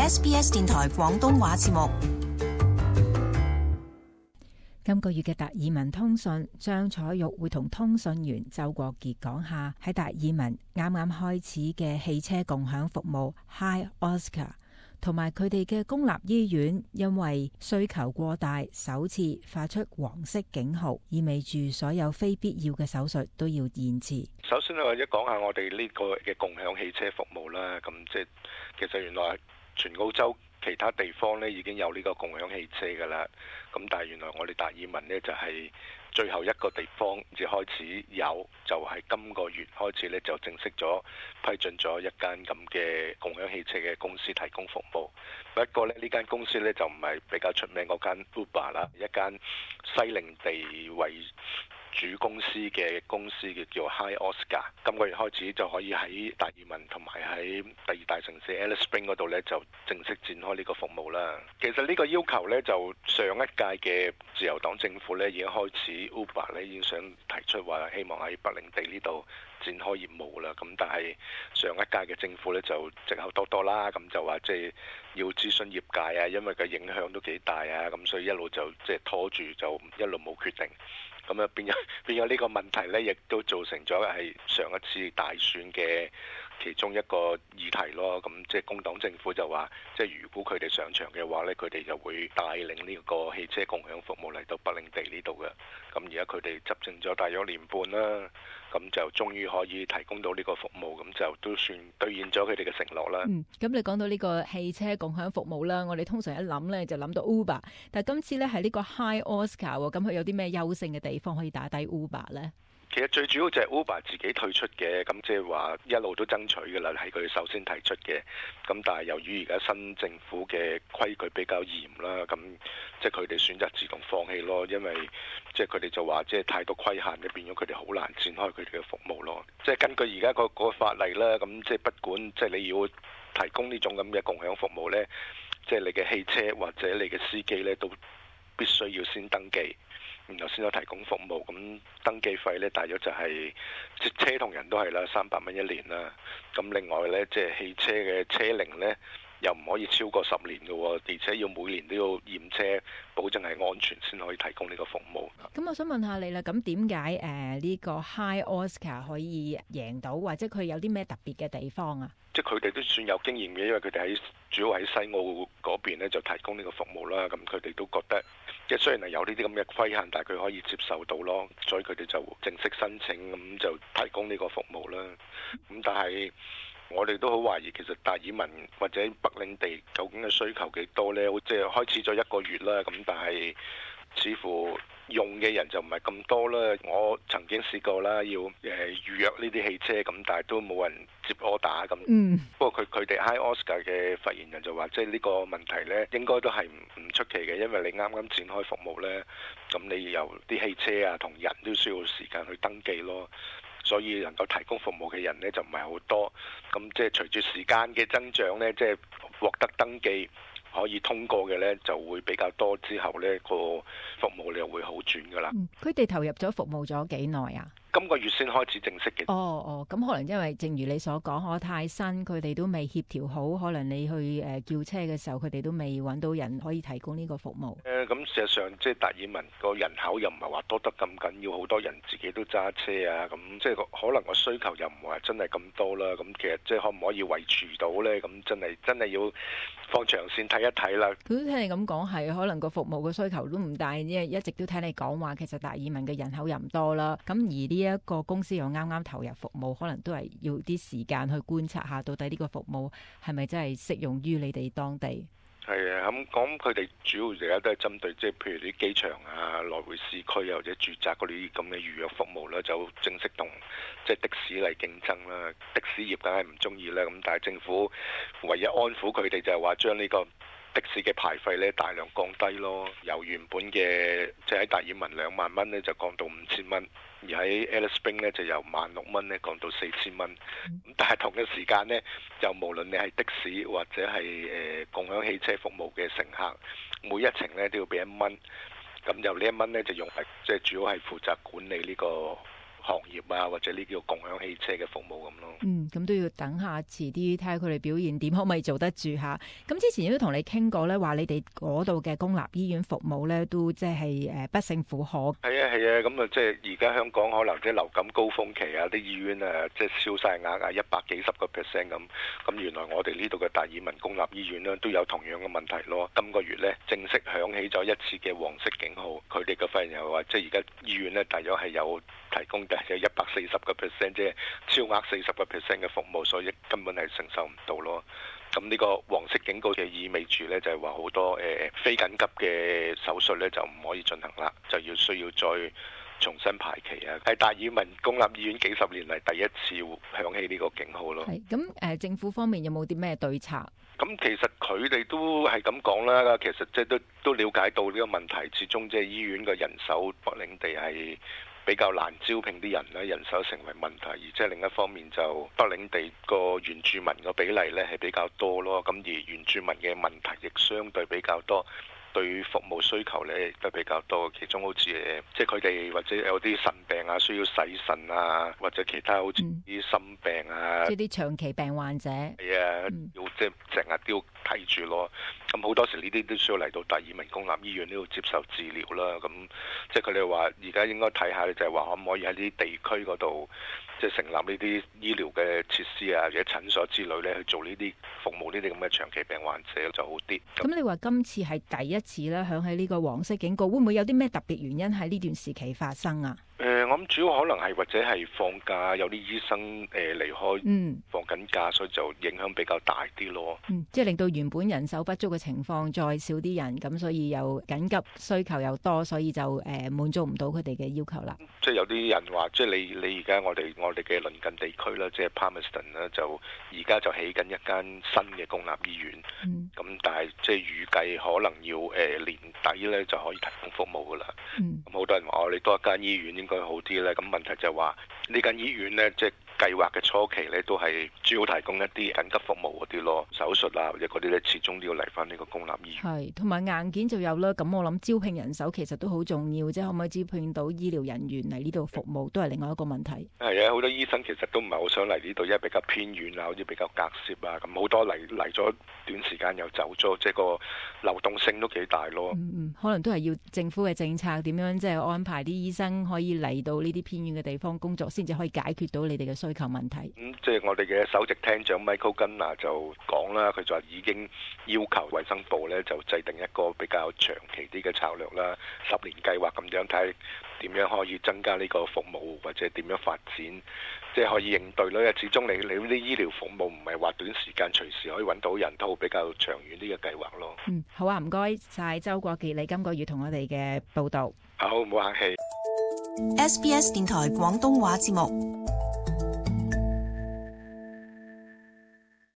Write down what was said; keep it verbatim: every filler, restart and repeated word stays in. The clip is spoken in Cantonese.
S B S 電台廣東話節目。 今個月嘅達爾文通訊，張彩玉會同通訊員周國傑講下喺達爾文啱啱開始嘅汽車共享服務 Hi Oscar， 同埋佢哋嘅公立醫院因為需求過大，首次發出黃色警號，意味住所有非必要嘅手術都要延遲。 首先我或者講下我哋呢個嘅共享汽車服務啦，咁即係其實原來全澳洲其他地方咧已經有呢個共享汽車㗎啦，咁但係原來我哋達爾文呢，就係最後一個地方至開始有，就係今個月開始咧就正式咗批准咗一間咁嘅共享汽車嘅公司提供服務。不過咧呢間公司咧就唔係比較出名嗰間 Uber 啦，一間西領地為主公司嘅公司嘅叫 Hi Oscar， 今個月開始就可以喺達爾文同埋喺第二大城市 Alice Springs 嗰度咧就正式展開呢個服務啦。其實呢個要求咧就上一屆嘅自由黨政府咧已經開始 Uber 咧已經想提出話希望喺北領地呢度展開業務啦。咁但係上一屆嘅政府咧就藉口多多啦，咁就話即係要諮詢業界啊，因為個影響都幾大啊，咁所以一路就即係拖住就一路冇決定。咁啊變咗變咗呢個問題咧，亦都造成咗係上一次大選嘅其中一個議題咯。咁即係工黨政府就話，即係如果佢哋上場嘅話咧，佢哋就會帶領呢個汽車共享服務嚟到北領地呢度嘅。咁而家佢哋執政咗大約年半啦，咁就終於可以提供到呢個服務，咁就都算兌現咗佢哋嘅承諾啦。 嗯，咁你講到呢個汽車共享服務啦，我哋通常一諗咧就諗到 Uber， 但係今次咧係呢個 Hi Oscar 喎，咁佢有啲咩優勝嘅地方可以打低 Uber 咧？ 其實最主要就係 Uber 自己退出嘅，咁即係話一路都爭取嘅啦，係佢哋首先提出嘅。咁但係由於而家新政府嘅規矩比較嚴啦，咁即係佢哋選擇自動放棄咯，因為即係佢哋就話即係太多規限，變咗佢哋好難展開佢哋嘅服務咯。即係根據而家個個法例啦，咁即係不管即係你要提供呢種咁嘅共享服務呢，即係你嘅汽車或者你嘅司機呢，都必須要先登記，然後先有提供服務。咁登記費呢，大約就係即車同人都係啦，三百蚊一年啦。咁另外呢，即係汽車嘅車齡呢，又唔可以超過十年嘅，而且要每年都要驗車，保證係安全先可以提供呢個服務。 咁我想問下你啦，咁點解誒呢個 Hi Oscar 可以贏到，或者佢有啲咩特別嘅地方啊？ 即係佢哋都算有經驗嘅，因為佢哋喺主要喺西澳嗰邊咧就提供呢個服務啦。咁佢哋都覺得，即係雖然係有呢啲咁嘅規限，但係佢可以接受到咯，所以佢哋就正式申請，咁就提供呢個服務啦。咁但係我哋都好懷疑，其實達爾文或者北領地究竟嘅需求幾多呢？即係開始咗一個月啦，咁但係似乎用嘅人就唔係咁多啦。我曾經試過啦，要誒預約呢啲汽車咁，但係都冇人接 order 咁。 嗯。不過佢佢哋 Hi Oscar 嘅發言人就話，即係呢個問題呢應該都係唔唔出奇嘅，因為你啱啱展開服務呢，咁你由啲汽車啊同人都需要時間去登記咯。所以能夠提供服務嘅人呢就唔係好多。咁即係隨住時間嘅增長呢，即係獲得登記可以通過嘅呢就會比較多，之後呢個服務就會好轉噶啦。 佢哋投入咗服務咗幾耐啊？ 今個月先開始正式嘅。 哦哦，咁可能因為正如你所講，可太新，佢哋都未協調好，可能你去誒、呃、叫車嘅時候，佢哋都未揾到人可以提供呢個服務。 誒咁、呃、事實上，即係達爾文個人口又唔係話多得咁緊要，好多人自己都揸車啊，咁即係可能個需求又唔係話真係咁多啦。咁其實即係可唔可以維持到咧？咁真係真係要放長線睇一睇啦。 佢都聽你咁講係，可能個服務嘅需求都唔大，因為一直都聽你講話，其實達爾文嘅人口又唔多啦。咁而呢一個公司又啱啱投入服務，可能都係要啲時間去觀察下，到底呢個服務係咪真係適用於你哋當地？ 係啊，咁講佢哋主要而家都係針對即係譬如啲機場啊、來回市區啊或者住宅嗰啲咁嘅預約服務啦，就正式同即係的士嚟競爭啦。的士業梗係唔中意啦，咁但係政府唯一安撫佢哋就係話將呢個的士嘅牌費咧大量降低咯，由原本嘅即係喺達爾文兩萬蚊咧就降到五千蚊，而喺 Alice Springs 咧就由萬六蚊咧降到四千蚊。咁但係同一時間咧，就無論你係的士或者係誒、呃、共享汽車服務嘅乘客，每一程咧都要俾一蚊。咁由呢一蚊咧就用嚟即係主要係負責管理呢個行業啊，或者呢叫共享汽車嘅服務咁咯。 嗯，咁都要等下遲啲睇下佢哋表現點，可唔可以做得住下？咁之前都同你傾過咧，話你哋嗰度嘅公立醫院服務咧，都即係誒不勝負荷。 係啊係啊，咁啊即係而家香港可能即係流感高峰期啊，啲醫院啊即係燒晒額啊，一百幾十個 percent 咁。咁原來我哋呢度嘅達爾文公立醫院呢，都有同樣嘅問題咯。今個月咧正式響起咗一次嘅黃色警號，佢哋嘅發言又話，即係而家醫院咧大約係有提供嘅有一百四十個 percent，即係超額四十個 percent 嘅服務，所以根本係承受唔到咯。咁呢個黃色警告嘅意味住咧，就係話好多誒、呃、非緊急嘅手術咧就唔可以進行啦，就要需要再重新排期啊！喺達爾文公立醫院幾十年嚟第一次響起呢個警號咯。 係咁誒，政府方面有冇啲咩對策？ 咁其實佢哋都係咁講啦，其實即係都都了解到呢個問題，始終即係醫院嘅人手北領地係比較難招聘啲人啦，人手成為問題，而即係另一方面就北領地個原住民個比例咧係比較多咯，咁而原住民嘅問題亦相對比較多。對服務需求咧都比較多，其中好似誒，即係佢哋或者有啲腎病啊，需要洗腎啊，或者其他好似啲心病啊， 即係啲長期病患者。 係啊， 嗯、 要即係成日都要睇住咯。咁好多時呢啲都需要嚟到達爾文公立醫院呢度接受治療啦。咁即係佢哋話，而家應該睇下就係話，可唔可以喺啲地區嗰度，即係成立呢啲醫療嘅設施啊，或者診所之類咧，去做呢啲服務呢啲咁嘅長期病患者就好啲。 咁你話今次係第一次咧，響起呢個黃色警告，會唔會有啲咩特別原因喺呢段時期發生啊？ 誒、呃，我諗主要可能係或者係放假，有啲醫生誒、呃、離開， 嗯， 放緊假，所以就影響比較大啲咯。 嗯，即係令到原本人手不足嘅情況再少啲人，咁所以又緊急需求又多，所以就誒、呃、滿足唔到佢哋嘅要求啦。 即係有啲人話，即係你你而家我哋我哋嘅鄰近地區啦，即係 Palmerston 啦，就而家就起緊一間新嘅公立醫院。嗯，咁但係即係預計可能要誒、呃、年底咧就可以提供服務噶啦。嗯，咁好多人話我哋多一間醫院應該好啲咧。咁問題就係話呢間醫院咧，即係計劃嘅初期咧，都係主要提供一啲緊急服務嗰啲咯，手術啊或者嗰啲咧，始終都要嚟翻呢個公立醫院。 係，同埋硬件就有啦。咁我諗招聘人手其實都好重要，即係可唔可以招聘到醫療人員嚟呢度服務，都係另外一個問題。 係啊，好多醫生其實都唔係好想嚟呢度，因為比較偏遠啊，好似比較隔涉啊，咁好多嚟嚟咗短時間又走咗，即係個流動性都幾大咯。 嗯嗯，可能都係要政府嘅政策點樣即係安排啲醫生可以嚟到呢啲偏遠嘅地方工作，先至可以解決到你哋嘅需求問題。 咁即係我哋嘅首席廳長 Michael Gunner 就講啦，佢就話已經要求衛生部咧就制定一個比較長期啲嘅策略啦，十年計劃咁樣睇點樣可以增加呢個服務或者點樣發展，即係可以應對咯。因為始終你你啲醫療服務唔係話短時間隨時可以揾到人，都比較長遠啲嘅計劃咯。 嗯，好啊，唔該晒周國傑，你今個月同我哋嘅報道。 好，唔好客氣。 S B S 電台廣東話節目。